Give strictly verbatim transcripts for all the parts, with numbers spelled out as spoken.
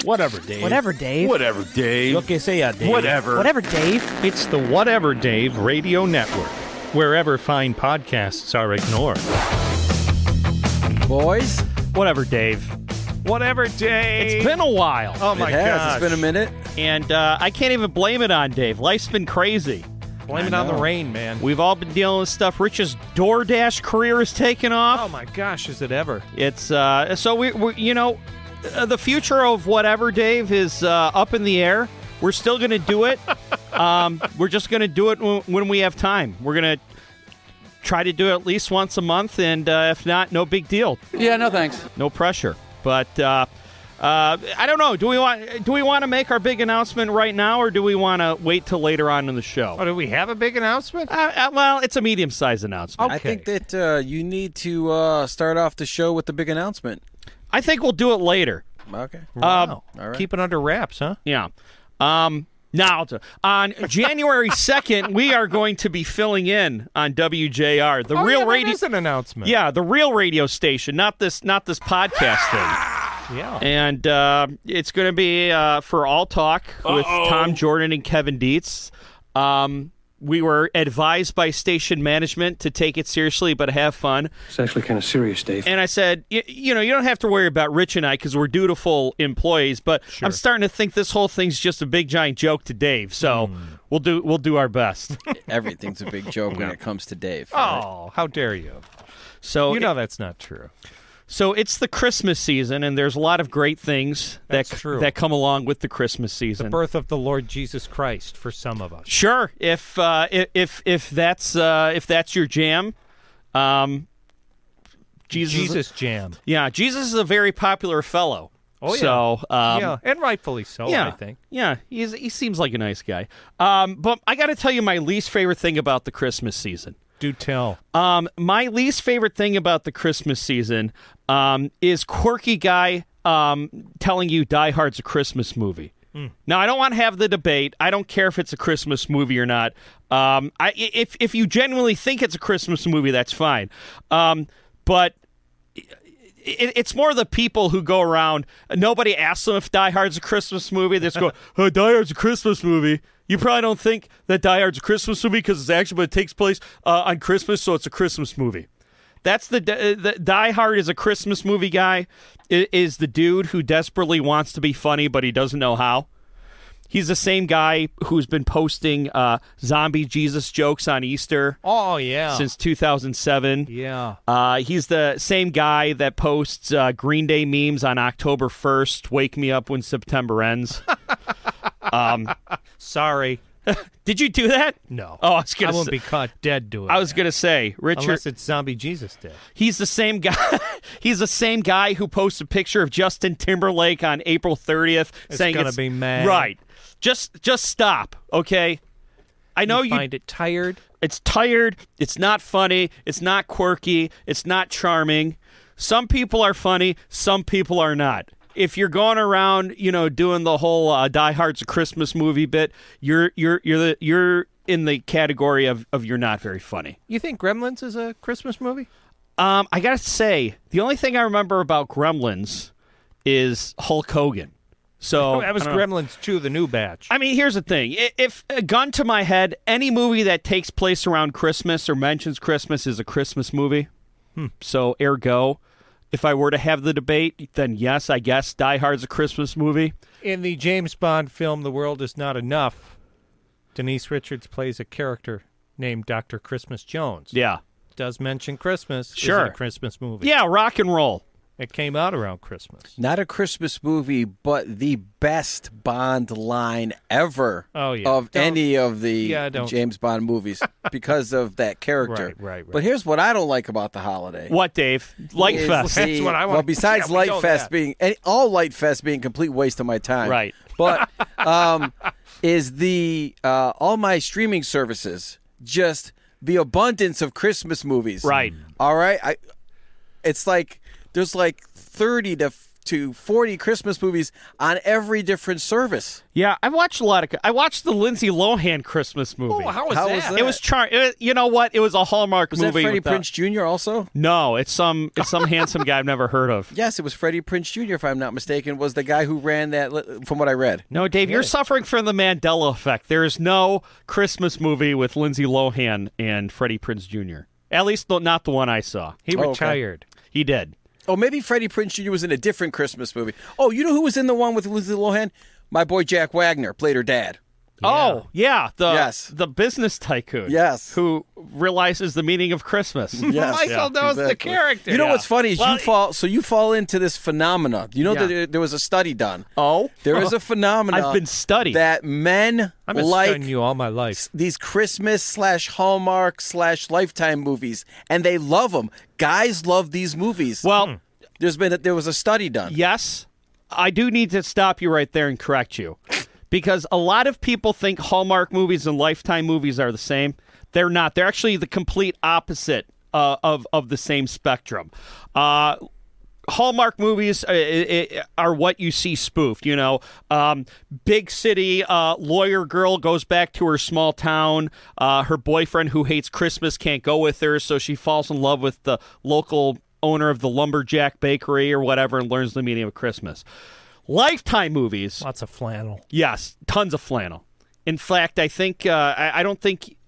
Whatever, Dave. Whatever, Dave. Whatever, Dave. Lo que sea, Dave. Whatever. Whatever, Dave. It's the Whatever Dave Radio Network, wherever fine podcasts are ignored. Boys, Whatever, Dave. Whatever, Dave. It's been a while. Oh, my it has. gosh. It's been a minute. And uh, I can't even blame it on Dave. Life's been crazy. Blame I it on the know. rain, man. We've all been dealing with stuff. Rich's DoorDash career is taking off. Oh, my gosh, is it ever? It's uh, so we, we, you know, uh, the future of Whatever, Dave, is uh, up in the air. We're still going to do it. um, we're just going to do it when, when we have time. We're going to try to do it at least once a month, and uh, if not, no big deal. Yeah, no thanks. No pressure. But uh, uh, I don't know. Do we want do we want to make our big announcement right now, or do we want to wait till later on in the show? Oh, do we have a big announcement? Uh, uh, well, it's a medium-sized announcement. Okay. I think that uh, you need to uh, start off the show with the big announcement. I think we'll do it later. Okay. Wow. Um, All right. Keep it under wraps, huh? Yeah. Um, now, to- on January second, we are going to be filling in on W J R, the oh, real yeah, that radio. is an announcement. Yeah, the real radio station, not this, not this podcast thing. Yeah. And uh, it's going to be uh, for All Talk with Uh-oh. Tom Jordan and Kevin Dietz. Um, we were advised by station management to take it seriously, but have fun. It's actually kind of serious, Dave. And I said, y- you know, you don't have to worry about Rich and I because we're dutiful employees. But I'm starting to think this whole thing's just a big giant joke to Dave. So we'll do we'll do our best. Everything's a big joke when it comes to Dave. right? Oh, how dare you? So You know that's not true. So it's the Christmas season, and there's a lot of great things that That's true. that come along with the Christmas season. The birth of the Lord Jesus Christ for some of us. Sure, if uh, if- if if that's uh, if that's your jam, um, Jesus. Jesus jam. Yeah, Jesus is a very popular fellow. Oh, yeah. So um, yeah, and rightfully so, yeah, I think. yeah, he's he seems like a nice guy. Um, but I got to tell you my least favorite thing about the Christmas season. Do tell. Um, my least favorite thing about the Christmas season um, is quirky guy um, telling you Die Hard's a Christmas movie. Now, I don't want to have the debate. I don't care if it's a Christmas movie or not. Um, I, if if you genuinely think it's a Christmas movie, that's fine. Um, but it, it's more the people who go around. Nobody asks them if Die Hard's a Christmas movie. They just go, oh, Die Hard's a Christmas movie. You probably don't think that Die Hard's a Christmas movie because it's actually, but it takes place uh, on Christmas, so it's a Christmas movie. That's the, the Die Hard is a Christmas movie guy, i- is the dude who desperately wants to be funny, but he doesn't know how. He's the same guy who's been posting uh, zombie Jesus jokes on Easter Oh, yeah. since two thousand seven. yeah. Uh, he's the same guy that posts uh, Green Day memes on October first, Wake Me Up When September Ends. um, Sorry. did you do that? No. Oh, I was I gonna won't say, be caught dead doing I was that. going to say, Richard, Unless it's Zombie Jesus Day. he's the same guy. He's the same guy who posts a picture of Justin Timberlake on April thirtieth It's saying gonna it's be mad. Right. Just just stop, okay? I know you, find it tired. it's tired, it's not funny, it's not quirky, it's not charming. Some people are funny, some people are not. If you're going around, you know, doing the whole uh, Die Hard's a Christmas movie bit, you're you're you're the, you're in the category of, of you're not very funny. You think Gremlins is a Christmas movie? Um, I gotta say, the only thing I remember about Gremlins is Hulk Hogan. So that was I don't know. Gremlins two, the new batch. I mean, here's the thing: I- if a gun to my head, any movie that takes place around Christmas or mentions Christmas is a Christmas movie. Hmm. So, ergo, if I were to have the debate, then yes, I guess Die Hard's a Christmas movie. In the James Bond film The World Is Not Enough, Denise Richards plays a character named Doctor Christmas Jones. Yeah, Does mention Christmas. Sure. Is it a Christmas movie? yeah, rock and roll. It came out around Christmas. Not a Christmas movie, but the best Bond line ever Oh, yeah. of Don't- any of the Yeah, don't- James Bond movies because of that character. Right, right, right. But here's what I don't like about the holiday. What, Dave? Light is Fest. the- That's what I Well, want. besides Yeah, we Light know Fest that. being and all Light Fest being a complete waste of my time. Right. But um, is the uh, all my streaming services just the abundance of Christmas movies? Right. All right. I. It's like there's like thirty to to forty Christmas movies on every different service. Yeah, I've watched a lot of. I watched the Lindsay Lohan Christmas movie. Oh, how was How that? was that? It was char. It, you know what? It was a Hallmark Was that movie. Freddie with the- Prinze Junior also? No, it's some it's some handsome guy I've never heard of. Yes, it was Freddie Prinze Junior, if I'm not mistaken, was the guy who ran that, li- from what I read. No, Dave, you're suffering from the Mandela effect. There is no Christmas movie with Lindsay Lohan and Freddie Prinze Junior At least the, not the one I saw. He Oh, okay. retired. He did. Oh, maybe Freddie Prinze Junior was in a different Christmas movie. Oh, you know who was in the one with Lindsay Lohan? My boy Jack Wagner played her dad. Oh, yeah, the Yes. the business tycoon. Yes. Who realizes the meaning of Christmas. Yes. Michael Yeah, knows the exactly. character. You know Yeah. what's funny is Well, you fall. So you fall into this phenomena. You know Yeah. that there, there was a study done. Oh, There is a phenomenon. I've been studied. that men I've been like studying you all my life. these Christmas slash Hallmark slash Lifetime movies, and they love them. Guys love these movies. Well, There's been a, there was a study done. yes, I do need to stop you right there and correct you. Because a lot of people think Hallmark movies and Lifetime movies are the same. They're not. They're actually the complete opposite uh, of, of the same spectrum. Uh, Hallmark movies uh, i- i- are what you see spoofed. You know, um, big city uh, lawyer girl goes back to her small town. Uh, her boyfriend, who hates Christmas, can't go with her, so she falls in love with the local owner of the lumberjack bakery or whatever and learns the meaning of Christmas. Lifetime movies, Lots of flannel. yes, tons of flannel. In fact, I think uh, I, I don't think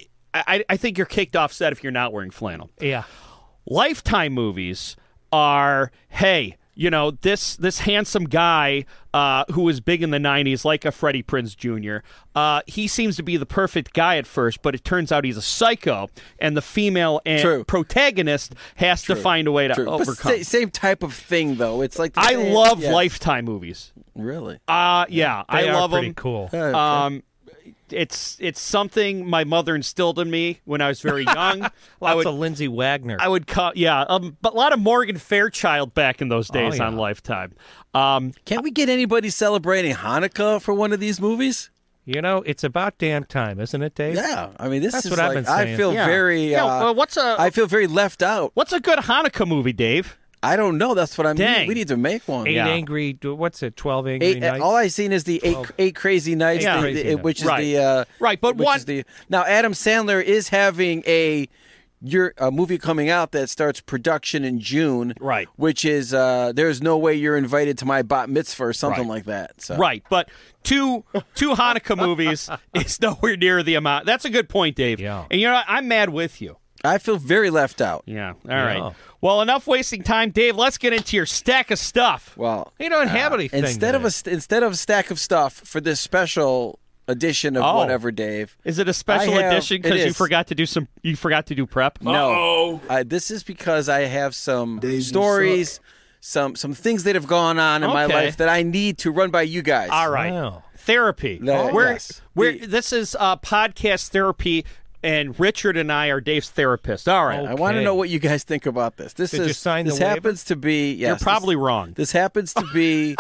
I, I think you're kicked off set if you're not wearing flannel. Yeah. Lifetime movies are, hey, you know, this this handsome guy uh, who was big in the nineties, like a Freddie Prinze Junior, uh, he seems to be the perfect guy at first, but it turns out he's a psycho, and the female and True. protagonist has to find a way to True. But overcome. sa- same type of thing, though. It's like the I same- love yes. Lifetime movies. Really? Uh, yeah, They I are love pretty them. cool. Okay. Um, it's it's something my mother instilled in me when I was very young. I Lots would of Lindsay Wagner. I would call yeah, um, but a lot of Morgan Fairchild back in those days yeah. on Lifetime. Um, Can't we get anybody celebrating Hanukkah for one of these movies? You know, it's about damn time, isn't it, Dave? Yeah, I mean, this That's is what I've like, been I saying. feel Yeah. very. Yeah, uh, well, what's a- I feel very left out. what's a good Hanukkah movie, Dave? I don't know. That's what I mean. Dang. We need to make one. Eight Yeah. angry. What's it? Twelve angry Eight, nights. all I've seen is the eight, eight crazy nights, Yeah. the- Crazy the- Nights. which is Right. the uh, Right, but which one- is the now Adam Sandler is having a your a movie coming out that starts production in June, Right. Which is uh, there's no way you're invited to my bat mitzvah or something Right. like that. So. Right, but two two Hanukkah movies is nowhere near the amount. That's a good point, Dave. Yeah. And you know what? I'm mad with you. I feel very left out. Yeah. All right. Yeah. Well, enough wasting time, Dave. Let's get into your stack of stuff. Well, You don't have anything. instead of a st- instead of a stack of stuff for this special edition of Oh. whatever, Dave. Is it a special I have- edition it because you is. forgot to do some? You forgot to do prep. No, uh, this is because I have some stories, some some things that have gone on in my Okay. life that I need to run by you guys. All right. Wow. Therapy. That- we're, yes. we're, The- this is uh, podcast therapy, and Richard and I are Dave's therapist. All right. I want to Okay. know what you guys think about this. This Did is you sign the this waiver? happens to be yes, You're probably this, wrong. This happens to be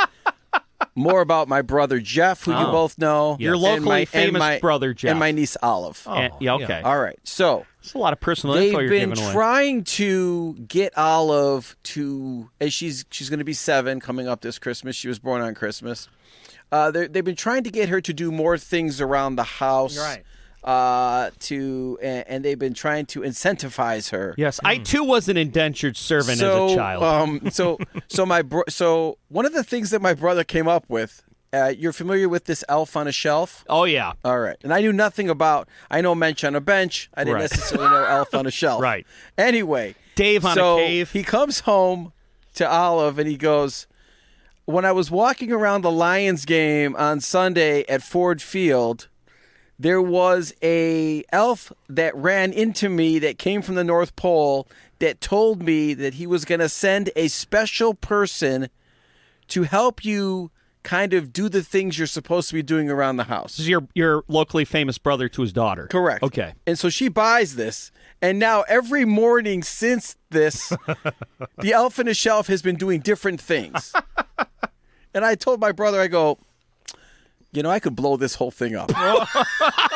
more about my brother Jeff, who you Oh. both know. Your and locally my- and famous my- brother, Jeff. and my niece Olive. Oh, And- yeah, okay. All right, so It's a lot of personal they've info you're been giving away. trying to get Olive to, as she's she's going to be seven coming up this Christmas. She was born on Christmas. Uh, they're- they've been trying to get her to do more things around the house. Right. Uh, to and, and they've been trying to incentivize her. Yes, I too was an indentured servant so, as a child. Um, so, so my bro- so one of the things that my brother came up with. Uh, you're familiar with this Elf on a Shelf? oh yeah, All right. And I knew nothing about, I know Mensch on a Bench. I didn't Right. necessarily know Elf on a Shelf. Right. Anyway. Dave on so a cave. he comes home to Olive and he goes, when I was walking around the Lions game on Sunday at Ford Field, there was a elf that ran into me that came from the North Pole that told me that he was going to send a special person to help you kind of do the things you're supposed to be doing around the house. This is your your locally famous brother to his daughter. Correct. Okay. And so she buys this, and now every morning since this, the Elf on a Shelf has been doing different things. And I told my brother, I go, you know, I could blow this whole thing up.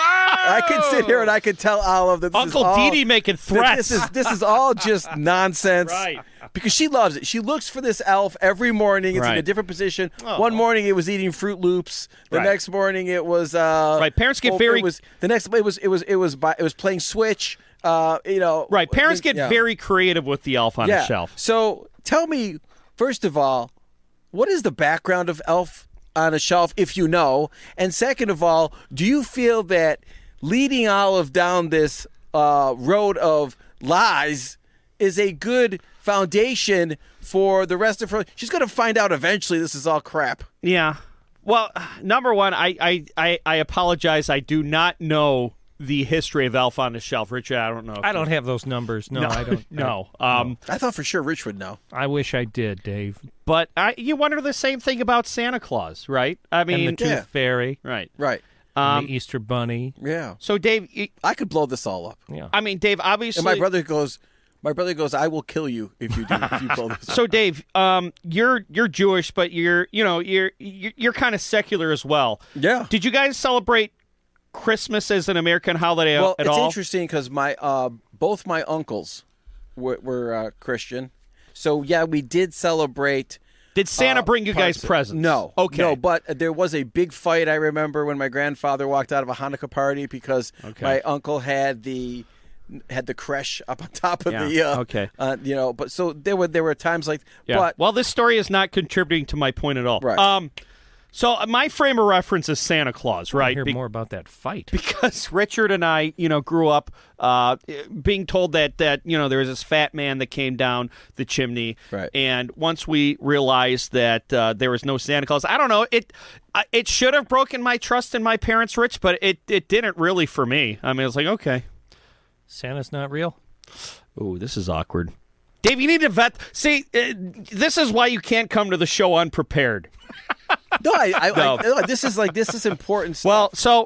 I could sit here and I could tell Olive that this Uncle is all, Dee Dee making that threats. This is this is all just nonsense. Right. Because she loves it. She looks for this elf every morning. It's in a Right. different position. Oh. One morning it was eating Fruit Loops. The Right. next morning it was uh, Right, parents get oh, very- It was the next. It was it was it was by, it was playing Switch. Uh, you know. Right. Parents get yeah. very creative with the elf on yeah. the shelf. So tell me, first of all, what is the background of Elf on a Shelf, if you know? And second of all, do you feel that leading Olive down this uh, road of lies is a good foundation for the rest of her? She's going to find out eventually this is all crap. Yeah. Well, number one, I, I, I, I apologize. I do not know the history of Elf on the Shelf. Richard, I don't know. if I you- don't have those numbers. No, I don't. No. Um, I thought for sure Rich would know. I wish I did, Dave. But I, you wonder the same thing about Santa Claus, right? I mean, And the Tooth yeah. Fairy, right. Right. Um, and the Easter Bunny. Yeah. So, Dave, y- I could blow this all up. Yeah. I mean, Dave, obviously. And my brother goes, my brother goes, I will kill you if you do. If you blow this up. So, Dave, um, you're you're Jewish, but you're you know you're you're, you're kind of secular as well. Yeah. Did you guys celebrate Christmas as an American holiday Well, at it's all? interesting because my uh, both my uncles were, were uh, Christian, so yeah, we did celebrate. Did Santa uh, bring you guys parts of- presents? No, Okay. no, but there was a big fight. I remember when my grandfather walked out of a Hanukkah party because Okay. my uncle had the had the creche up on top of Yeah, the. Uh, okay. Uh, you know, but so there were there were times like, Yeah. but well, this story is not contributing to my point at all. Right. Um, so uh, my frame of reference is Santa Claus, I right? hear Be- more about that fight. because Richard and I, you know, grew up uh, being told that that you know there was this fat man that came down the chimney, Right. and once we realized that uh, there was no Santa Claus, I don't know, it uh, it should have broken my trust in my parents, Rich, but it it didn't really for me. I mean, it's like okay, Santa's not real. ooh, this is awkward. Dave, you need to vet. See, uh, this is why you can't come to the show unprepared. no, I, I, No. I, this is like this is important stuff. Well, so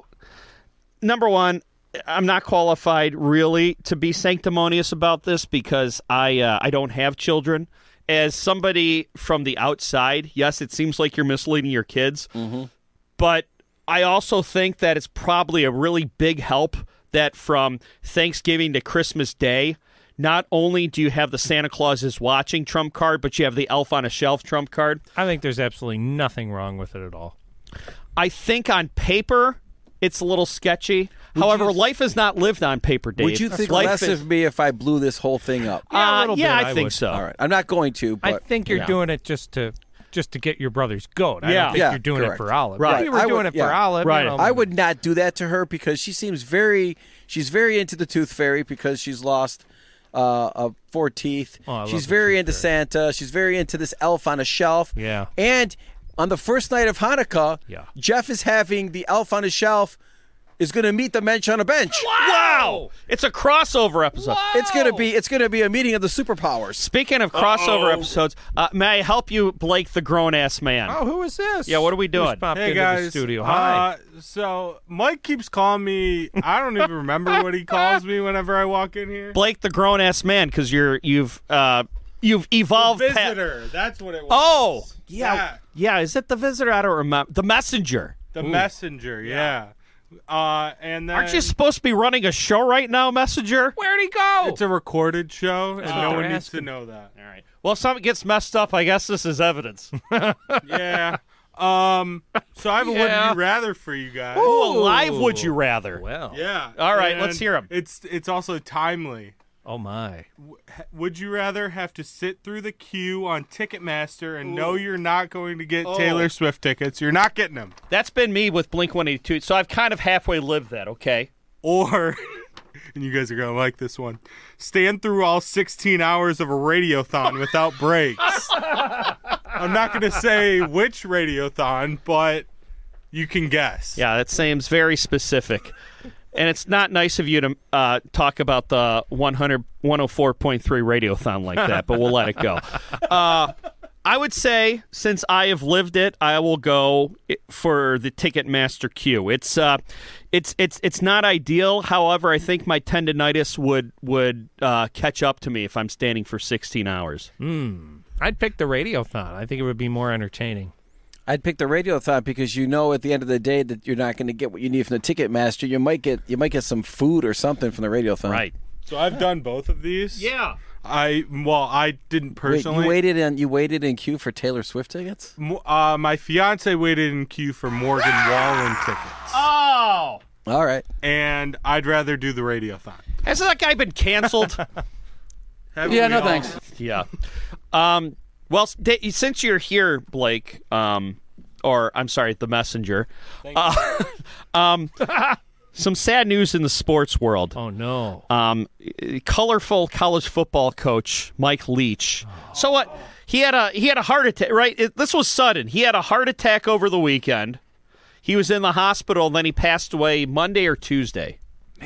number one, I'm not qualified really to be sanctimonious about this because I uh, I don't have children. As somebody from the outside, yes, it seems like you're misleading your kids, but I also think that it's probably a really big help that from Thanksgiving to Christmas Day, not only do you have the Santa Claus is watching trump card, but you have the Elf on a Shelf trump card. I think there's absolutely nothing wrong with it at all. I think on paper it's a little sketchy. However, you- life is not lived on paper, Dave. would you think life less is, of me if I blew this whole thing up? Yeah, a Uh, little yeah, bit, I I think would. so. All right, I'm not going to, but I think you're Yeah. doing it just to just to get your brother's goat. I Yeah. don't think Yeah, you're doing correct. it for Olive. Right. If you were I would- doing it for yeah. Olive, you Right. know, I would not do that to her because she seems very she's very into the Tooth Fairy because she's lost uh, uh four teeth. Oh, I love she's the very Tooth into Fairy. Santa. She's very into this elf on a shelf. Yeah. And on the first night of Hanukkah, Yeah. Jeff is having the elf on a shelf is going to meet the mensch on a bench. Wow! It's a crossover episode. It's going to be it's going to be a meeting of the superpowers. Speaking of crossover episodes, uh, may I help you, Blake, the grown-ass man? Oh, who is this? Yeah, what are we doing? Who's popped Hey into guys, the studio? Hi. Uh, so Mike keeps calling me. I don't even remember what he calls me whenever I walk in here. Blake, the grown-ass man, because you're you've uh, you've evolved. The pa- visitor. That's what it was. oh, yeah, Yeah. yeah. Is it the visitor? I don't remember. The messenger. The messenger. Yeah. Uh, and then Aren't you supposed to be running a show right now, messenger? Where'd he go? It's a recorded show, and what no they're one needs to asking. know that. All right. Well, if something gets messed up, I guess this is evidence. Yeah. Um. So I have a Yeah. would you rather for you guys. Ooh, alive would you rather? well. Yeah. All right, and let's hear 'em. It's it's also timely. Oh my. Would you rather have to sit through the queue on Ticketmaster and know you're not going to get Taylor Swift tickets? You're not getting them. That's been me with Blink one eighty-two, so I've kind of halfway lived that, okay? Or, and you guys are going to like this one, stand through all sixteen hours of a radiothon without breaks. I'm not going to say which radiothon, but you can guess. Yeah, that seems very specific. And it's not nice of you to uh, talk about the one hundred, one oh four point three radiothon like that, but we'll let it go. Uh, I would say, since I have lived it, I will go for the Ticketmaster queue. It's uh, it's it's it's not ideal. However, I think my tendinitis would would uh, catch up to me if I'm standing for sixteen hours. I'd pick the Radiothon. I think it would be more entertaining. I'd pick the Radiothon because you know at the end of the day that you're not going to get what you need from the Ticketmaster. You might get you might get some food or something from the Radiothon. Right. So I've done both of these. Yeah. I well, I didn't personally. Wait, you waited in you waited in queue for Taylor Swift tickets? Mo- Uh, my fiance waited in queue for Morgan Wallen tickets, Oh. All right. and I'd rather do the Radiothon. Hasn't that guy been canceled? Haven't Yeah, we no all? thanks. Yeah. Um, well, s- da- since you're here, Blake, um, or I'm sorry, the messenger, uh, um, some sad news in the sports world. Oh no. Um, colorful college football coach Mike Leach. So what? He had a he had a heart attack. Right. It, this was sudden. He had a heart attack over the weekend. He was in the hospital, and then he passed away Monday or Tuesday.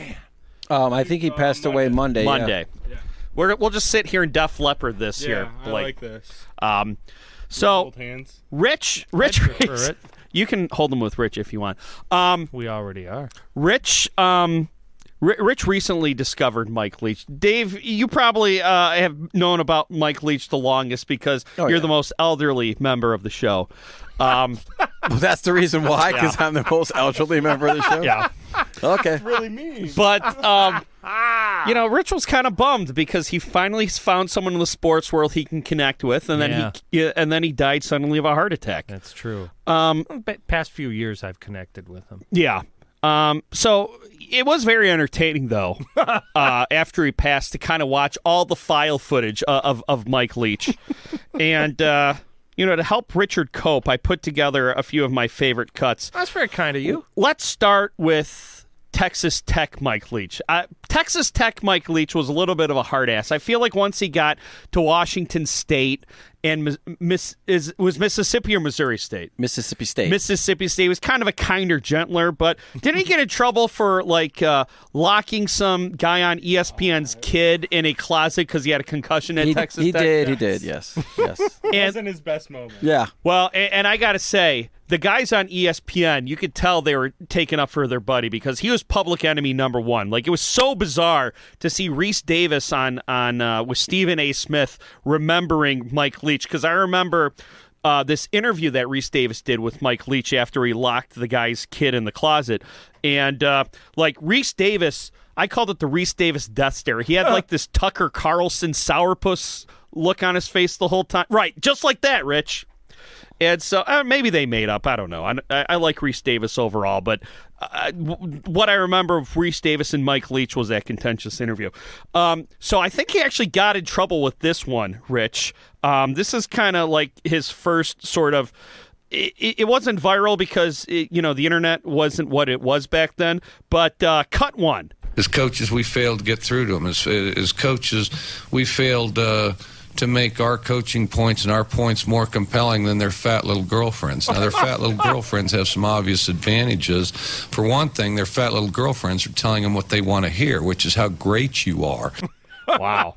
Um, I think he passed away Monday. yeah. Monday. We're, we'll just sit here and Def Leppard this Yeah, here, I Blake. like this. Um, so Hold hands. Rich, Rich, prefer Rich- it. you can hold them with Rich if you want. Um, We already are. Rich, um, R- Rich recently discovered Mike Leach. Dave, you probably uh, have known about Mike Leach the longest because Oh, you're yeah. the most elderly member of the show. Um, Well, that's the reason why, because I'm the most elderly member of the show. yeah, Okay. Really mean. but um, you know, Rich was kind of bummed because he finally found someone in the sports world he can connect with, and then Yeah. he yeah, and then he died suddenly of a heart attack. That's true. Um, But past few years, I've connected with him. Yeah. Um, so it was very entertaining, though, uh, after he passed, to kind of watch all the file footage uh, of, of Mike Leach. and, uh, you know, to help Richard cope, I put together a few of my favorite cuts. That's very kind of you. Let's start with Texas Tech Mike Leach. Uh, Texas Tech Mike Leach was a little bit of a hard ass. I feel like once he got to Washington State and Mis- Miss is was Mississippi or Missouri State? Mississippi State. Mississippi State was kind of a kinder, gentler, but didn't he get in trouble for like uh, locking some guy on E S P N's kid in a closet because he had a concussion at he, Texas he Tech? did. He did. Yes. Yes. And, Wasn't his best moment. Yeah. well, and, and I got to say, the guys on E S P N, you could tell they were taking up for their buddy because he was public enemy number one. Like, it was so bizarre to see Reese Davis on on uh, with Stephen A. Smith remembering Mike Leach, because I remember uh, this interview that Reese Davis did with Mike Leach after he locked the guy's kid in the closet, and uh, like Reese Davis, I called it the Reese Davis death stare. He had like this Tucker Carlson sourpuss look on his face the whole time, right? Just like that, Rich. And so uh, maybe they made up. I don't know. I, I, I like Reese Davis overall, but uh, w- what I remember of Reese Davis and Mike Leach was that contentious interview. Um, so I think he actually got in trouble with this one, Rich. Um, this is kind of like his first sort of. It, it wasn't viral because it, you know the internet wasn't what it was back then. But uh, cut one. As coaches, we failed to get through to them. As, as coaches, we failed uh, to make our coaching points and our points more compelling than their fat little girlfriends. Now, their fat little girlfriends have some obvious advantages. For one thing, their fat little girlfriends are telling them what they want to hear, which is how great you are. Wow.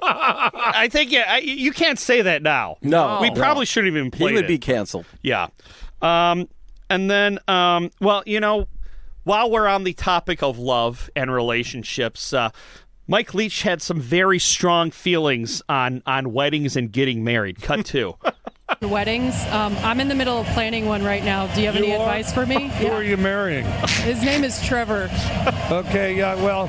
I think yeah, I, you can't say that now. No. We no. probably shouldn't even play He would it. be canceled. Yeah. Um, and then, um, well, you know, while we're on the topic of love and relationships, uh, Mike Leach had some very strong feelings on, on weddings and getting married. Cut two. Weddings. Um, I'm in the middle of planning one right now. Do you have any You are? advice for me? Who are you marrying? His name is Trevor. Okay, yeah, well,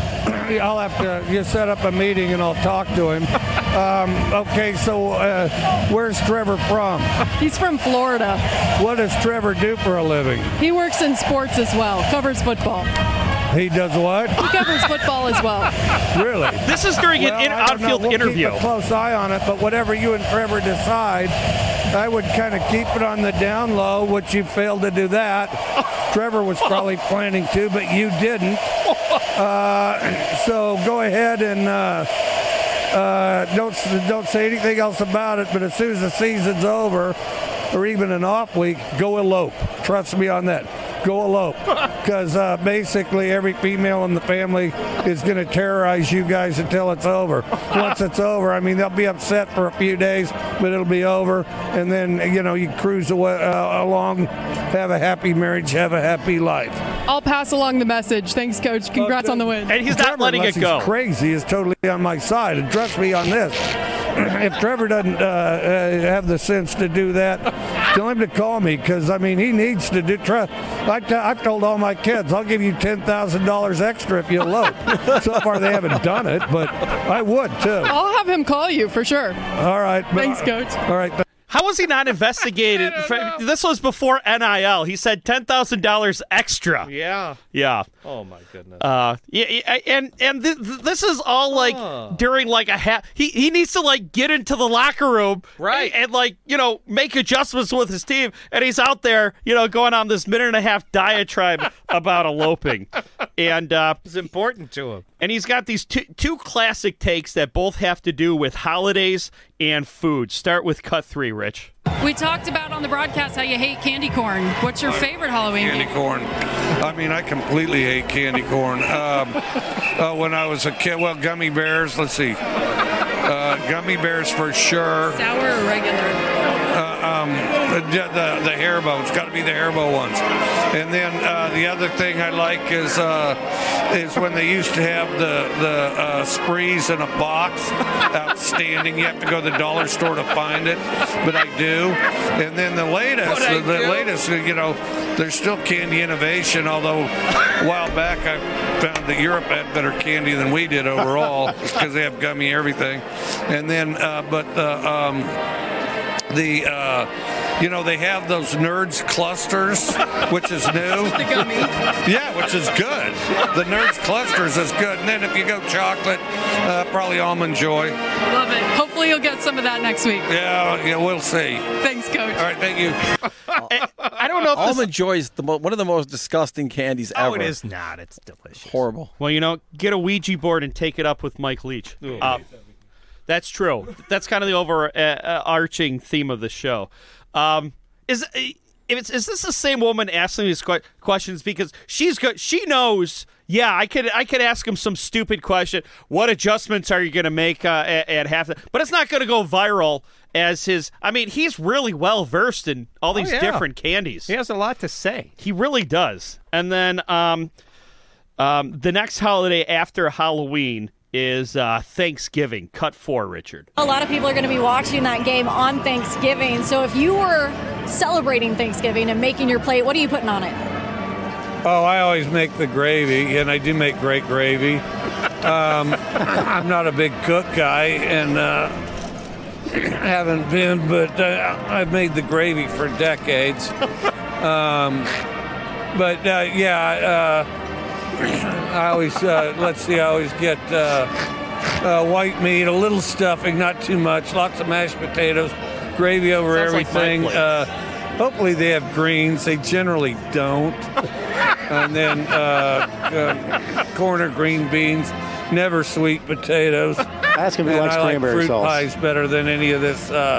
I'll have to you set up a meeting and I'll talk to him. Um, okay, so uh, where's Trevor from? He's from Florida. What does Trevor do for a living? He works in sports as well. Covers football. He does what? He covers football as well. Really? This is during Well, an in- I don't know. outfield We'll interview. Keep a close eye on it, but whatever you and Trevor decide, I would kind of keep it on the down low, which you failed to do that. Trevor was probably planning to, but you didn't. Uh, so go ahead and uh, uh, don't don't say anything else about it. But as soon as the season's over, or even an off week, go elope. Trust me on that. Go elope, because uh, basically every female in the family is going to terrorize you guys until it's over. Once it's over, I mean, they'll be upset for a few days, but it'll be over, and then, you know, you cruise away, uh, along, have a happy marriage, have a happy life. I'll pass along the message. Thanks, Coach. Congrats on the win. And he's not Trevor, letting unless it go. He's crazy is totally on my side, and trust me on this. If Trevor doesn't uh, uh, have the sense to do that, Tell him to call me because, I mean, he needs to do. Try, I t- I've told all my kids, I'll give you ten thousand dollars extra if you elope. So far, they haven't done it, but I would, too. I'll have him call you for sure. All right. but- Thanks, Coach. All right. How was he not investigated? This was before N I L. He said ten thousand dollars extra. Yeah. Yeah. Oh my goodness. Uh, yeah, yeah, and and th- th- this is all like Oh. during like a ha- he he needs to like get into the locker room, Right. and, and like you know make adjustments with his team, and he's out there you know going on this minute and a half diatribe about eloping, and uh, It's important to him. and he's got these two two classic takes that both have to do with holidays and food. Start with cut three, Rich. We talked about on the broadcast how you hate candy corn. What's your favorite Halloween Candy candy? corn. I mean, I completely hate candy corn. Um, uh, when I was a kid, well, gummy bears. Let's see, uh, gummy bears for sure. Sour or regular? The the, the Haribo. It's got to be the Haribo ones. And then uh, the other thing I like is uh, is when they used to have the the uh, sprees in a box. Outstanding. You have to go to the dollar store to find it, but I do. And then the latest, the, the latest, you know, there's still candy innovation. Although a while back I found that Europe had better candy than we did overall because they have gummy everything. And then, uh, but the um, the uh, you know, they have those Nerds clusters, which is new. The gummy. Yeah, which is good. The Nerds clusters is good. And then if you go chocolate, uh, probably Almond Joy. Love it. Hopefully you'll get some of that next week. Yeah, yeah, we'll see. Thanks, Coach. All right, thank you. I don't know if this, Almond Joy is the mo- one of the most disgusting candies Oh, ever. it is not. It's delicious. Horrible. well, you know, get a Ouija board and take it up with Mike Leach. Uh, that's true. That's kind of the overarching theme of the show. Um, is if it's, is this the same woman asking these que- questions because she's good? She knows. Yeah, I could I could ask him some stupid question. What adjustments are you going to make uh, at, at half? The, but it's not going to go viral as his. I mean, he's really well versed in all these yeah. different candies. He has a lot to say. He really does. And then um, um, the next holiday after Halloween is uh, Thanksgiving. Cut four, Richard. A lot of people are going to be watching that game on Thanksgiving. So if you were celebrating Thanksgiving and making your plate, what are you putting on it? Oh, I always make the gravy, and I do make great gravy. Um, I'm not a big cook guy, and uh, haven't been, but uh, I've made the gravy for decades. Um, but uh, yeah, uh, I always uh, let's see, I always get uh, uh, white meat, a little stuffing, not too much, lots of mashed potatoes, gravy over Sounds like my everything. place. uh, hopefully, they have greens. They generally don't. And then uh, uh, corn or green beans, never sweet potatoes. Ask him if he And likes I like cranberry fruit sauce. pies better than any of this uh,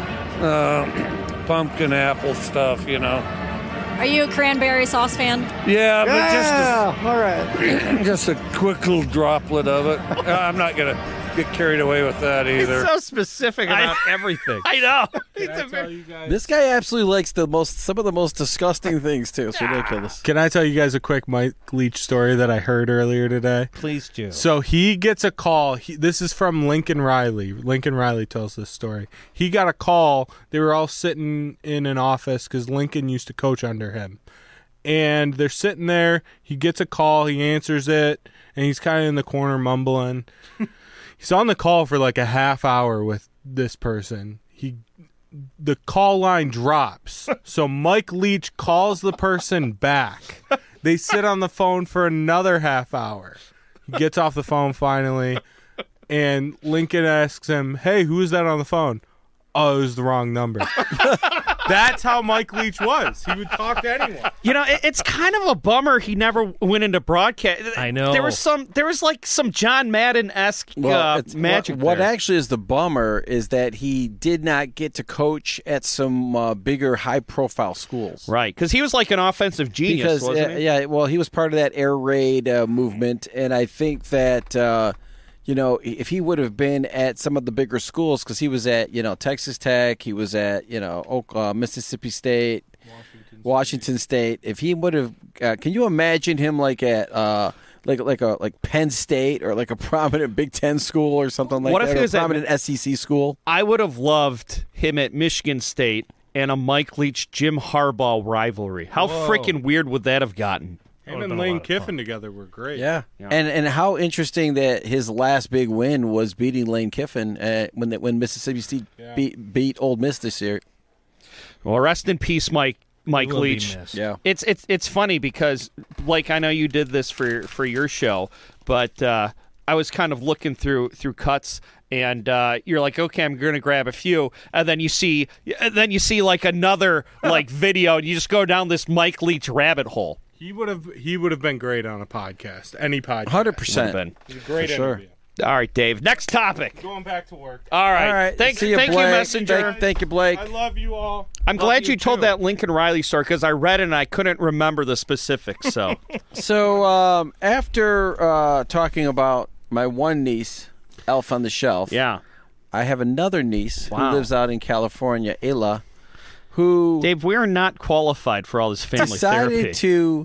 uh, pumpkin apple stuff, you know. Are you a cranberry sauce fan? Yeah, but Yeah, all right. just a, just a quick little droplet of it. Uh, I'm not gonna get carried away with that either. He's so specific about everything. I know. Can I tell you guys? This guy absolutely likes the most, some of the most disgusting things too. It's ridiculous. Can I tell you guys a quick Mike Leach story that I heard earlier today? Please do. So he gets a call. He, this is from Lincoln Riley. Lincoln Riley tells this story. He got a call. They were all sitting in an office because Lincoln used to coach under him. And they're sitting there. He gets a call. He answers it. And he's kind of in the corner mumbling. He's on the call for like a half hour with this person. He, the call line drops. So Mike Leach calls the person back. They sit on the phone for another half hour. He gets off the phone finally, and Lincoln asks him, "Hey, who is that on the phone?" "Oh, it was the wrong number." That's how Mike Leach was. He would talk to anyone. You know, it, it's kind of a bummer he never went into broadcast. I know. There was some. There was like some John Madden-esque Well, uh, it's- magic. What, what there. actually is the bummer is that he did not get to coach at some uh, bigger, high-profile schools. Right, because he was like an offensive genius, Because wasn't uh, he? yeah, well, he was part of that air raid uh, movement, and I think that uh, you know if he would have been at some of the bigger schools, because he was at you know Texas Tech, he was at you know Oak, uh, Mississippi State, Washington, Washington State. If he would have, uh, can you imagine him like at uh, like like a like Penn State or like a prominent Big Ten school or something like What if that? he or was a at- prominent S E C school? I would have loved him at Michigan State and a Mike Leach Jim Harbaugh rivalry. How Whoa. freaking weird would that have gotten? Him Would've and been a Lane lot of fun. Kiffin together were great. Yeah. Yeah. and and how interesting that his last big win was beating Lane Kiffin uh, when the, when Mississippi State Yeah. beat beat Ole Miss this year. Well, rest in peace, Mike Mike Will be Leach. missed. Yeah, It's it's it's funny because, like, I know you did this for for your show, but uh, I was kind of looking through through cuts, and uh, you're like, okay, I'm going to grab a few, and then you see, and then you see like another like video, and you just go down this Mike Leach rabbit hole. He would have he would have been great on a podcast, any podcast. hundred Would've percent. been. He's a great For sure. interview. All right, Dave. Next topic. Going back to work. All right. All right, Thank, see you, thank you, Blake. Messenger. Thank, thank you, Blake. I love you all. I'm Love glad you, told too. that Lincoln Riley story because I read it and I couldn't remember the specifics. So So um, after uh, talking about my one niece, Elf on the Shelf, yeah, I have another niece Wow. who lives out in California, Ayla, who Dave, we are not qualified for all this family decided therapy. to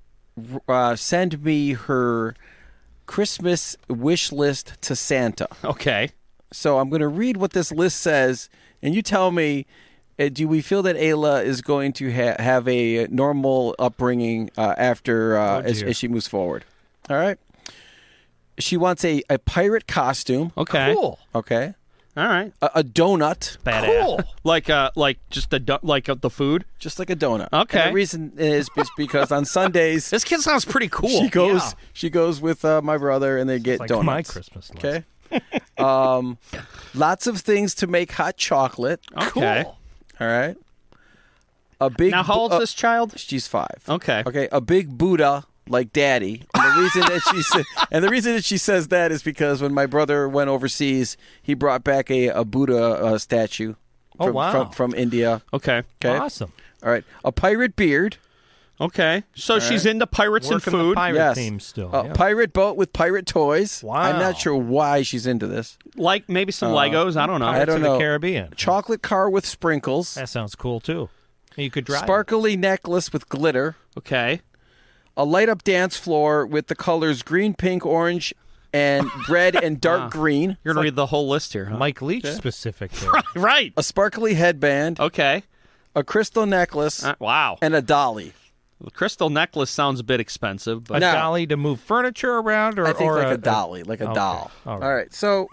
uh, send me her Christmas wish list to Santa. Okay. So I'm going to read what this list says, and you tell me, uh, do we feel that Ayla is going to ha- have a normal upbringing uh, after uh, Oh, as, dear. as she moves forward? All right. She wants a, a pirate costume. Okay. Cool. Okay. All right. A, a donut, Badass. Cool. Like uh like just a du- like uh, the food. just like a donut. Okay. And the reason is be- because on Sundays This kid sounds pretty cool. she goes yeah. she goes with uh, my brother and they get Like donuts. my Christmas list. Okay. um, lots of things to make hot chocolate. Okay. Cool. All right. A big. Now how old's uh, this child? She's five. Okay. Okay. A big Buddha like Daddy. And the reason that she sa- and the reason that she says that is because when my brother went overseas, he brought back a, a Buddha uh, statue. Oh, from, wow. From, from India. Okay. Okay. Awesome. All right. A pirate beard. Okay. So she's into pirates and Working the food. pirate Yes. theme still. A yeah. pirate boat with pirate toys. Wow. I'm not sure why she's into this. Like maybe some Legos. I don't know. I Pirates don't of know. the Caribbean. Chocolate car with sprinkles. That sounds cool too. You could drive. Sparkly necklace with glitter. Okay. A light up dance floor with the colors green, pink, orange, and red and dark green. You're gonna read the whole list here, huh? Mike Leach specific. There. Right. A sparkly headband. Okay. A crystal necklace. Uh, wow. And a dolly. The crystal necklace sounds a bit expensive, A but No. dolly to move furniture around, or I think or like a, a dolly, like a okay. doll. All right. All right. So,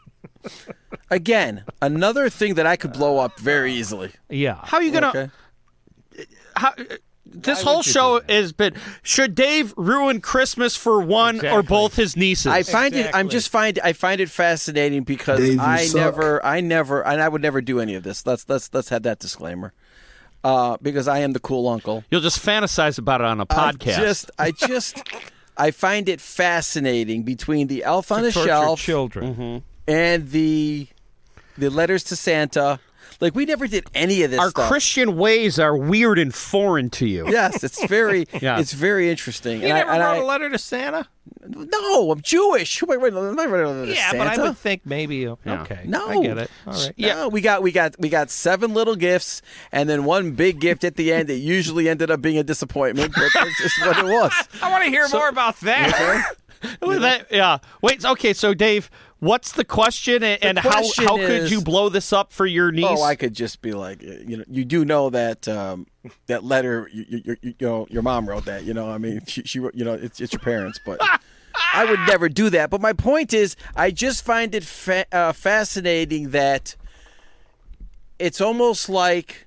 again, another thing that I could blow up very easily. Yeah. how are you gonna? Okay. How, this Why whole would you show do that? has been. Should Dave ruin Christmas for one or Exactly. both his nieces? I find it. I'm Exactly. just find. I find it fascinating because Dave, you I suck. never, I never, and I would never do any of this. Let's let's let's have that disclaimer. Uh, because I am the cool uncle. You'll just fantasize about it on a podcast. I just, I just, I find it fascinating between the Elf on To the torture Shelf children. and the the letters to Santa. Like we never did any of this Our stuff. Christian ways are weird and foreign to you. Yes, it's very, Yeah. it's very interesting. You and never I, and wrote I- a letter to Santa? No, I'm Jewish. Who am I writing- I'm not writing a letter to Yeah, Santa. but I would think maybe. uh, Yeah. Okay. No. I get it. All right. Yeah, we got we got we got seven little gifts and then one big gift at the end that usually ended up being a disappointment, but that's just what it was. I want to hear more about that. Well, that- yeah. Wait. Okay. So, Dave, what's the question, and, and question how how could is- you blow this up for your niece? Oh, I could just be like, you know, you do know that um, that letter, you, you, you, you know, your mom wrote that. You know, I mean, she, she wrote- you know, it's, it's your parents, but I would never do that. But my point is, I just find it fa- uh, fascinating that it's almost like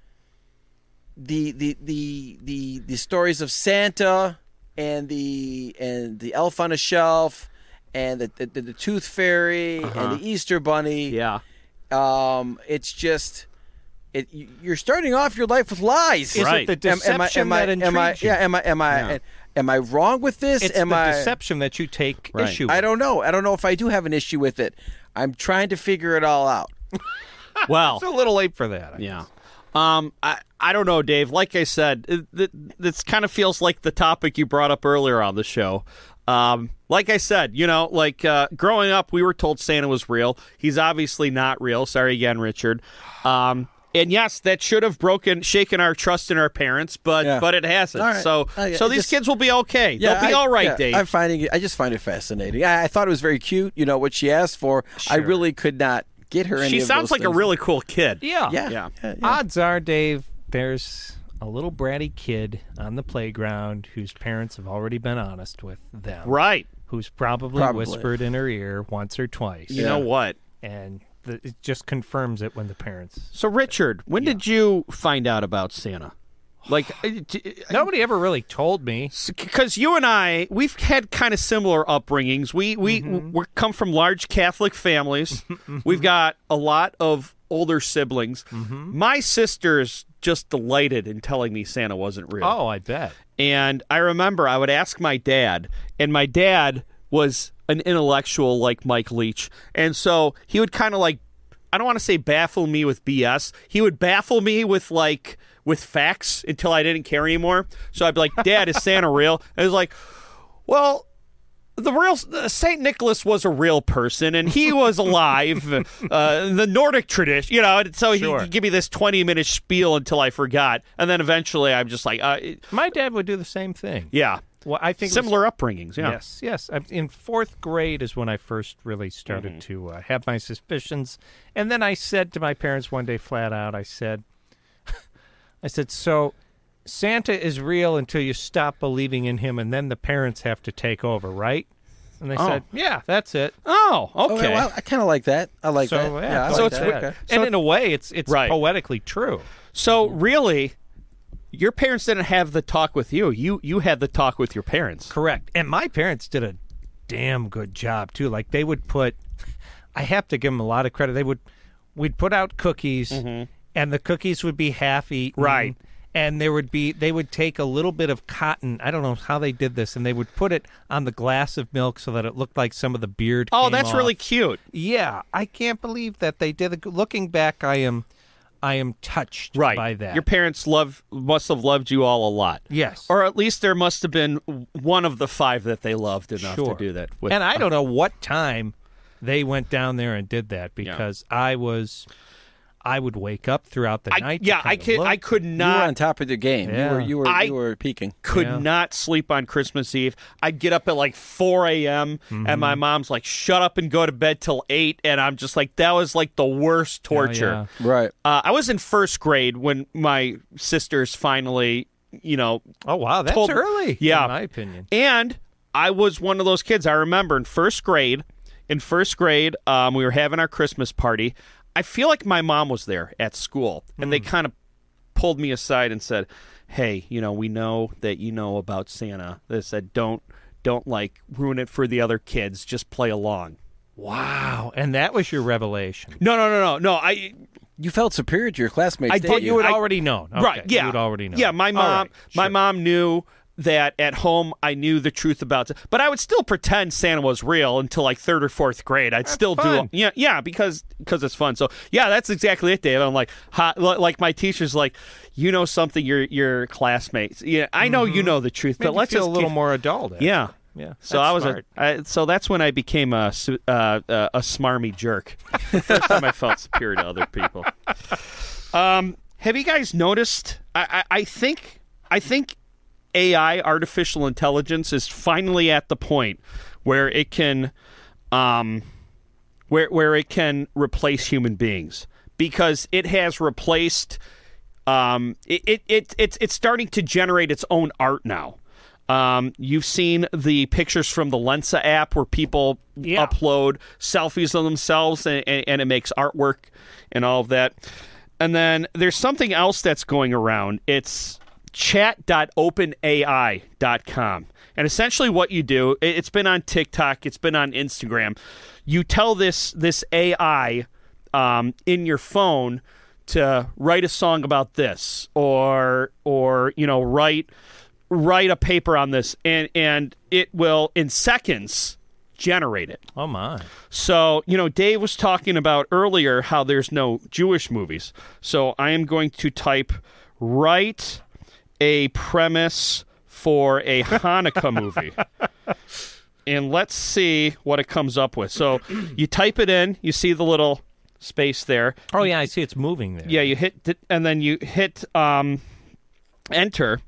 the the the the the stories of Santa and the and the Elf on a Shelf and the the, the Tooth Fairy and the Easter Bunny. yeah. Um, it's just, it. You're starting off your life with lies. Is Right. it the Am- am I- deception am I, that am I, intrigues you? yeah, am I, am I, Yeah. am I wrong with this? It's am the I? deception that you take Right. issue with. I don't know. I don't know if I do have an issue with it. I'm trying to figure it all out. Well, It's a little late for that. yeah. Um, I I don't know, Dave. Like I said, it, it, this kind of feels like the topic you brought up earlier on the show. Um, like I said, you know, like uh, growing up, we were told Santa was real. He's obviously not real. Sorry again, Richard. Um, and yes, that should have broken, shaken our trust in our parents, but Yeah. but it hasn't. All right. So I- so I these just- kids will be okay. They'll be I- all right, yeah, Dave. I'm finding it. I just find it fascinating. I, I thought it was very cute. You know what she asked for. I Sure. really could not get her any She of sounds those like things. a really cool kid. Yeah. Yeah. Yeah. yeah, yeah. Odds are, Dave, there's a little bratty kid on the playground whose parents have already been honest with them. Right. Who's probably, Probably. whispered in her ear once or twice. You know what? And the, it just confirms it when the parents... So, Richard, when did you find out about Santa? Like, Nobody ever really told me. because you and I, we've had kind of similar upbringings. We we Mm-hmm. we come from large Catholic families. We've got a lot of older siblings. Mm-hmm. My sister's just delighted in telling me Santa wasn't real. Oh, I bet. And I remember I would ask my dad, and my dad was an intellectual like Mike Leach. And so he would kind of like, I don't want to say baffle me with B S. He would baffle me with like, with facts until I didn't care anymore. So I'd be like, Dad, is Santa real? And he was like, well, the real uh, Saint Nicholas was a real person, and he was alive. uh, the Nordic tradition, you know. And so Sure. he, he'd give me this twenty-minute spiel until I forgot, and then eventually I'm just like, uh, My dad would do the same thing. yeah, Well, I think it was- similar upbringings. Yeah, Yes, yes. I- In fourth grade is when I first really started Mm-hmm. to uh, have my suspicions, and then I said to my parents one day, flat out, I said, "I said, so Santa is real until you stop believing in him, and then the parents have to take over, right?" And they Oh. said, "Yeah, that's it." Oh, Oh, okay. well, I kind of like that. I like So that. yeah, I so like it's that. weird. Okay. and in a way, it's it's Right. poetically true. So really, your parents didn't have the talk with you. You you had the talk with your parents. Correct. And my parents did a damn good job too. Like they would put, I have to give them a lot of credit. They would, we'd put out cookies, and the cookies would be half eaten. Right. And there would be, they would take a little bit of cotton. I don't know how they did this, and they would put it on the glass of milk so that it looked like some of the beard. Oh, came that's off. really cute. Yeah, I can't believe that they did it. Looking back, I am, I am touched Right. by that. Your parents love must have loved you all a lot. Yes. Or at least there must have been one of the five that they loved enough Sure. to do that with. And I don't know what time they went down there and did that because I was, I would wake up throughout the I, night. to yeah, I kinda could look. I could You were not on top of the game. Yeah. You were you were I you were peaking. could Yeah. not sleep on Christmas Eve. I'd get up at like four a.m. Mm-hmm. and my mom's like, "Shut up and go to bed till eight," and I'm just like, that was like the worst torture. yeah. Right. Uh, I was in first grade when my sisters finally, you know, Oh wow, that's told- early. Yeah. in my opinion. and I was one of those kids. I remember in first grade, in first grade, um, we were having our Christmas party. I feel like my mom was there at school, and they kind of pulled me aside and said, "Hey, you know, we know that you know about Santa." They said, "Don't, don't like ruin it for the other kids. Just play along." Wow, and that was your revelation. No, no, no, no, no. I You felt superior to your classmates. I didn't But you had I- already known, okay. right? Yeah, You had already known. Yeah, my All mom, right, my sure. mom knew that at home I knew the truth about it, but I would still pretend Santa was real until like third or fourth grade. I'd still fun. do, yeah, yeah, because because it's fun. So yeah, that's exactly it, Dave. I'm like, ha, li- like my teacher's like, you know something, your your classmates. Yeah, I know you know the truth, Made but you let's feel just a little keep- more adult. actually. Yeah. yeah. So That's I was smart. a, I, so that's when I became a su- uh, uh, a smarmy jerk. First time I felt superior to other people. Um, have you guys noticed? I, I, I think I think A I, artificial intelligence, is finally at the point where it can, um, where where it can replace human beings because it has replaced. Um, it, it, it it's it's starting to generate its own art now. Um, you've seen the pictures from the Lensa app where people Yeah. upload selfies of themselves and, and, and it makes artwork and all of that. And then there's something else that's going around. It's chat dot open A I dot com. And essentially what you do, it- it's been on TikTok, it's been on Instagram. You tell this this A I um, in your phone to write a song about this or or you know write write a paper on this and and it will in seconds generate it. Oh my. So, you know, Dave was talking about earlier how there's no Jewish movies. So I am going to type write a premise for a Hanukkah movie. And let's see what it comes up with. So you type it in, you see the little space there. Oh yeah, I see it's moving there. Yeah, you hit th- and then you hit um, enter.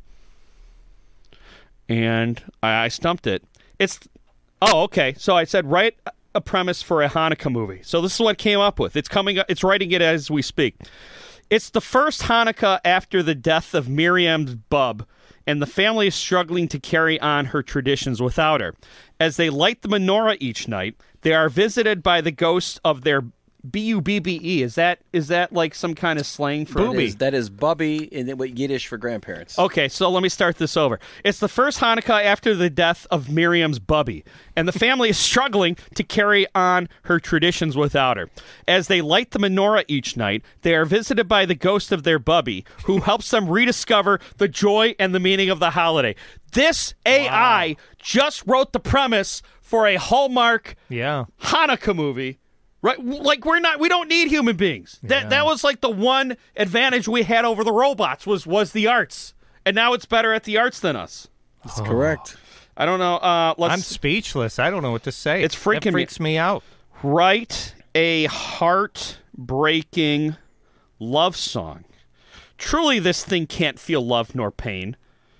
And I, I stumped it. It's oh, okay. So I said write a premise for a Hanukkah movie. So this is what it came up with. It's coming. It's writing it as we speak. It's the first Hanukkah after the death of Miriam's bub, and the family is struggling to carry on her traditions without her. As they light the menorah each night, they are visited by the ghosts of their B U B B E. Is that is that like some kind of slang for That is, that is bubby in Yiddish for grandparents. Okay, so let me start this over. It's the first Hanukkah after the death of Miriam's bubby, and the family is struggling to carry on her traditions without her. As they light the menorah each night, they are visited by the ghost of their bubby, who helps them rediscover the joy and the meaning of the holiday. This A I wow. just wrote the premise for a Hallmark yeah. Hanukkah movie. Right, like we're not, we don't need human beings. That yeah. that was like the one advantage we had over the robots was was the arts, and now it's better at the arts than us. That's oh. correct. I don't know. Uh, let's, I'm speechless. I don't know what to say. It's freaking that freaks me. me out. Write a heart-breaking love song. Truly, this thing can't feel love nor pain.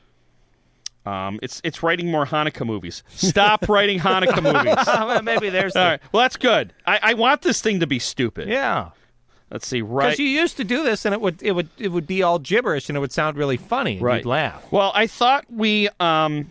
Um, it's it's writing more Hanukkah movies. Stop writing Hanukkah movies. Well, maybe there's. The... All right. Well, that's good. I, I want this thing to be stupid. Yeah. Let's see. Right. Because you used to do this, and it would it would it would be all gibberish, and it would sound really funny. And right. You'd laugh. Well, I thought we um,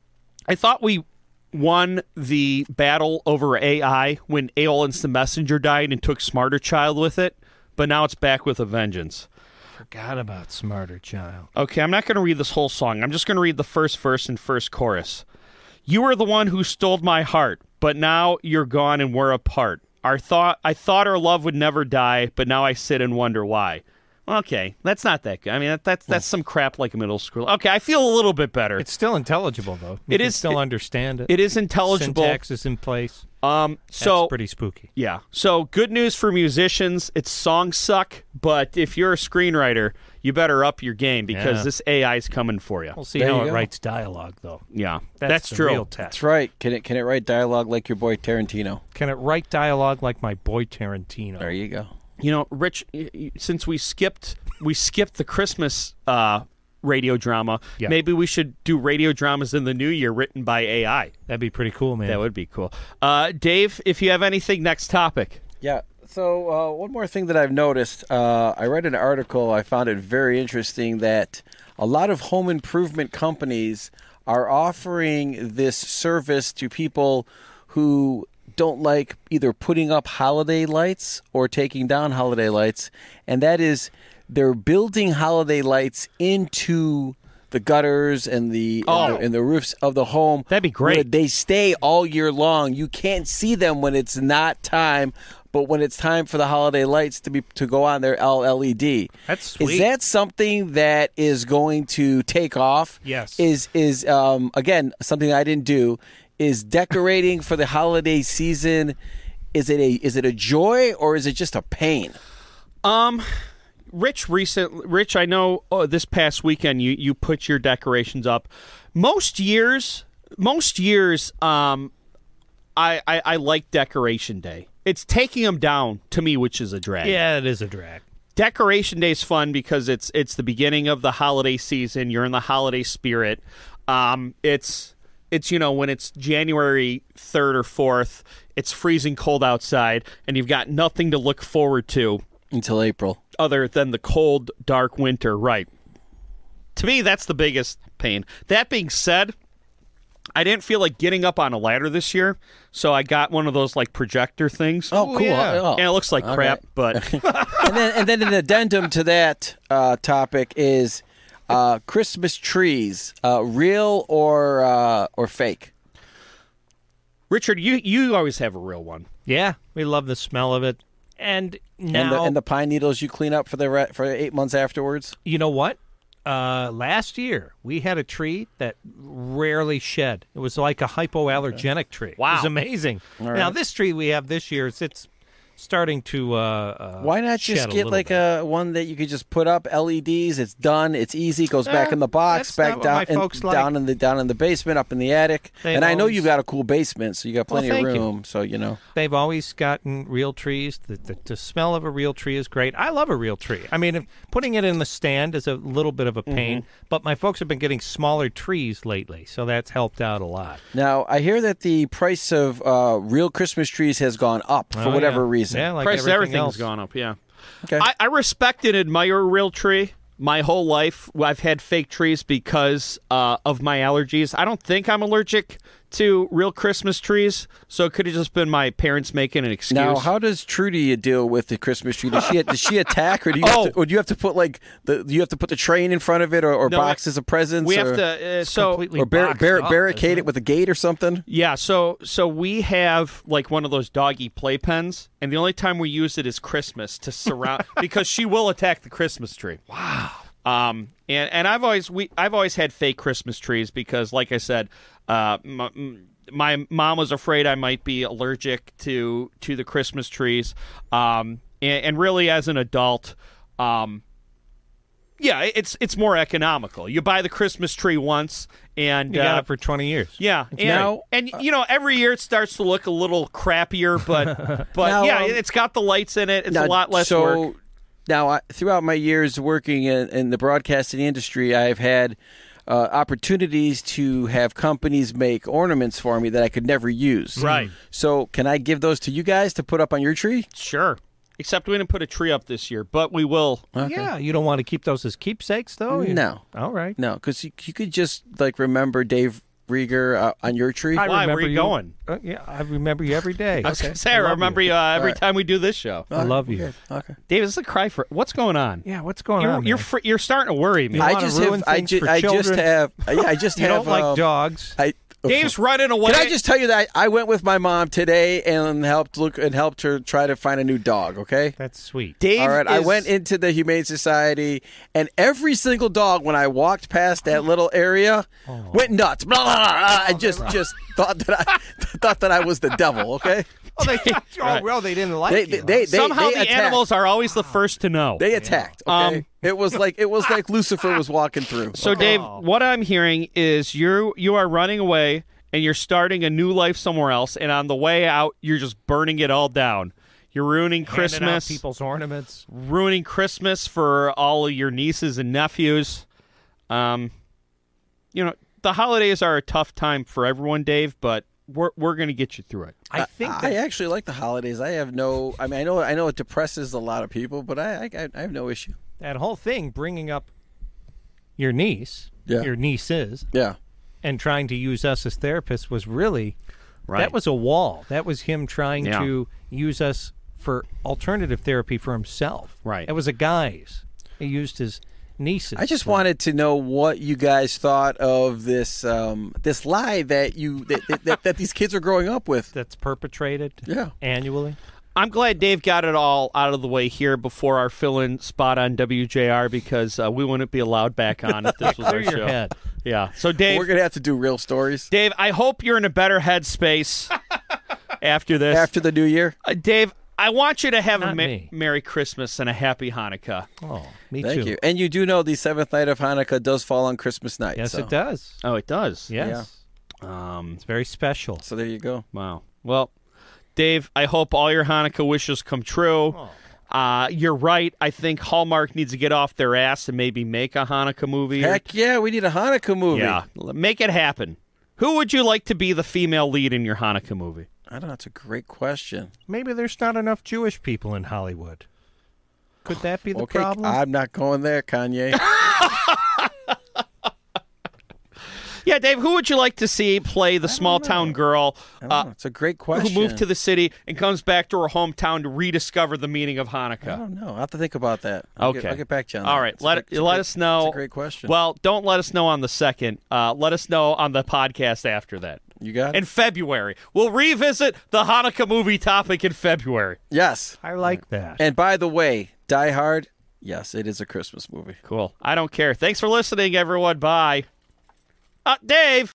I thought we won the battle over A I when A O L Instant Messenger died and took Smarter Child with it, but now it's back with a vengeance. Forgot about Smarter Child. Okay, I'm not going to read this whole song. I'm just going to read the first verse and first chorus. You were the one who stole my heart, but now you're gone and we're apart. Our thought, I thought our love would never die, but now I sit and wonder why. Okay, that's not that good. I mean, that, that's that's some crap like a middle school. Okay, I feel a little bit better. It's still intelligible, though. You it can is still it, understand it. It is intelligible. Syntax is in place. Um, so that's pretty spooky. Yeah. So good news for musicians. Its songs suck, but if you're a screenwriter, you better up your game because yeah. this A I is coming for you. We'll see there how it go. writes dialogue, though. Yeah, that's, that's the true. Real test. That's right. Can it can it write dialogue like your boy Tarantino? Can it write dialogue like my boy Tarantino? There you go. You know, Rich, since we skipped we skipped the Christmas uh, radio drama, yeah. maybe we should do radio dramas in the new year written by A I. That'd be pretty cool, man. That would be cool. Uh, Dave, if you have anything, next topic. Yeah. So uh, one more thing that I've noticed, uh, I read an article, I found it very interesting, that a lot of home improvement companies are offering this service to people who don't like either putting up holiday lights or taking down holiday lights, and that is they're building holiday lights into the gutters and the, oh. and the and the roofs of the home. That'd be great. Where they stay all year long. You can't see them when it's not time, but when it's time for the holiday lights to be to go on, they're L E D. That's sweet. Is that something that is going to take off? Yes. Is is um again something I didn't do. Is decorating for the holiday season? Is it a is it a joy or is it just a pain? Um. Rich, recent, Rich, I know oh, this past weekend you, you put your decorations up. Most years, most years, um, I, I I like Decoration Day. It's taking them down to me, which is a drag. Yeah, it is a drag. Decoration Day is fun because it's it's the beginning of the holiday season. You're in the holiday spirit. Um, it's it's you know when it's January third or fourth, it's freezing cold outside, and you've got nothing to look forward to until April, other than the cold, dark winter. Right. To me, that's the biggest pain. That being said, I didn't feel like getting up on a ladder this year, so I got one of those like projector things. Oh, cool! Yeah. Oh. And it looks like Okay. crap, but and then and then an addendum to that uh, topic is uh, Christmas trees, uh, real or uh, or fake? Richard, you you always have a real one. Yeah, we love the smell of it. And now, and the, and the pine needles you clean up for the re- for eight months afterwards. You know what? Uh, last year we had a tree that rarely shed. It was like a hypoallergenic tree. Wow. It was amazing. All right. Now this tree we have this year, it's, it's starting to. Uh, uh, Why not shed just a get little like bit. a one that you could just put up L E Ds? It's done. It's easy. Goes back Eh, in the box, that's back not what down, my in, folks like. down in the down in the basement, up in the attic. They've and I know always- you've got a cool basement, so you got Well, plenty of thank you. room. So you know. They've always gotten real trees. The, the, the smell of a real tree is great. I love a real tree. I mean, putting it in the stand is a little bit of a pain, Mm-hmm. but my folks have been getting smaller trees lately, so that's helped out a lot. Now I hear that the price of uh, real Christmas trees has gone up for Oh, whatever yeah. reason. Yeah, like Price of everything everything's else. gone up, yeah. Okay. I, I respect and admire a real tree. My whole life, I've had fake trees because uh, of my allergies. I don't think I'm allergic to real Christmas trees, so it could have just been my parents making an excuse. Now, how does Trudy deal with the Christmas tree? Does she does she attack, or do you Oh. have to, or do you have to put like the you have to put the train in front of it, or, or No, boxes of presents? we or, have to, uh, so completely or bar- boxed bar- up, barricade isn't it with a gate or something. Yeah, so so we have like one of those doggy playpens, and the only time we use it is Christmas to surround because she will attack the Christmas tree. Wow. Um, and and I've always we I've always had fake Christmas trees because, like I said, uh, my, my mom was afraid I might be allergic to to the Christmas trees. Um, and, and really, as an adult, um. Yeah, it's it's more economical. You buy the Christmas tree once, and You got uh, it for twenty years. yeah, and, Now- and you know every year it starts to look a little crappier, but but Now, yeah, um, it's got the lights in it. It's Now, a lot less so, work. Now, I, throughout my years working in, in the broadcasting industry, I've had uh, opportunities to have companies make ornaments for me that I could never use. Right. So, can I give those to you guys to put up on your tree? Sure, except we didn't put a tree up this year, but we will. Yeah, you don't want to keep those as keepsakes, though? You- No. All right. No, because you, you could just like remember Dave Rieger uh, on your tree. I Why? remember Where you going? Uh, yeah, I remember you every day. I was gonna say, I I love remember you. you, uh, every right. time we do this show. I love you. Okay. Dave, this is a cry for what's going on? Yeah, what's going You're on? you're man? fr- you're starting to worry me. You I wanna just ruin have. I, things ju- for I just children? have. Yeah, I just You have. don't like um, dogs. I. Dave's running away. Can I just tell you that I went with my mom today and helped look and helped her try to find a new dog. Okay. That's sweet. Dave All right. I is- went into the Humane Society, and every single dog, when I walked past that little area, went nuts. Blah, blah, blah, blah, and just just thought that I thought that I was the devil. Okay. Oh, they, oh well, they didn't like They you. they huh? they, they, Somehow they the attacked. animals are always the first to know. They attacked. Okay. Um, it was like it was like Lucifer was walking through. So, Dave, what I'm hearing is you you are running away and you're starting a new life somewhere else, and on the way out, you're just burning it all down. You're ruining Handing out Christmas, people's ornaments. ruining Christmas for all of your nieces and nephews. Um, you know, the holidays are a tough time for everyone, Dave, but we're we're going to get you through it. I think I that, actually like the holidays. I have no. I mean, I know I know it depresses a lot of people, but I I, I have no issue. that whole thing, bringing up your niece, Yeah. your nieces, Yeah. and trying to use us as therapists was really Right. that was a wall. That was him trying Yeah. to use us for alternative therapy for himself. Right. It was a guise. He used his nieces. I just for- wanted to know what you guys thought of this um, this lie that you that, that, that, that these kids are growing up with. that's perpetrated Yeah. annually. I'm glad Dave got it all out of the way here before our fill-in spot on W J R because uh, we wouldn't be allowed back on if this was Clear our your show. head. Yeah. So, Dave, We're gonna have to do real stories Dave, I hope you're in a better headspace after this. after the new year. Uh, Dave, I want you to have a Not ma- me. Merry Christmas and a Happy Hanukkah. Oh, me Thank too. you. And you do know the seventh night of Hanukkah does fall on Christmas night. Yes, so. it does. Oh, it does. Yes. Um. It's very special. So there you go. Wow. Well, Dave, I hope all your Hanukkah wishes come true. Uh, you're right. I think Hallmark needs to get off their ass and maybe make a Hanukkah movie. Heck yeah, we need a Hanukkah movie. Yeah, make it happen. Who would you like to be the female lead in your Hanukkah movie? I don't know. It's a great question. Maybe there's not enough Jewish people in Hollywood. Could that be the Okay, problem? I'm not going there, Kanye. Yeah, Dave, who would you like to see play the small town girl I don't uh, know. It's a great question. who moved to the city and comes back to her hometown to rediscover the meaning of I Hanukkah? don't know. I'll have to think about that. I'll Okay. Get, I'll get back to you on All that. right, It's a let great- it, it's a let great- us know. It's a great question. Well, don't let us know on the second. Uh, let us know on the podcast after that. You got it? In February. We'll revisit the Hanukkah movie topic in February. Yes. I like that. And by the way, Die Hard, yes, it is a Christmas movie. Cool. I don't care. Thanks for listening, everyone. Bye. Uh, Dave.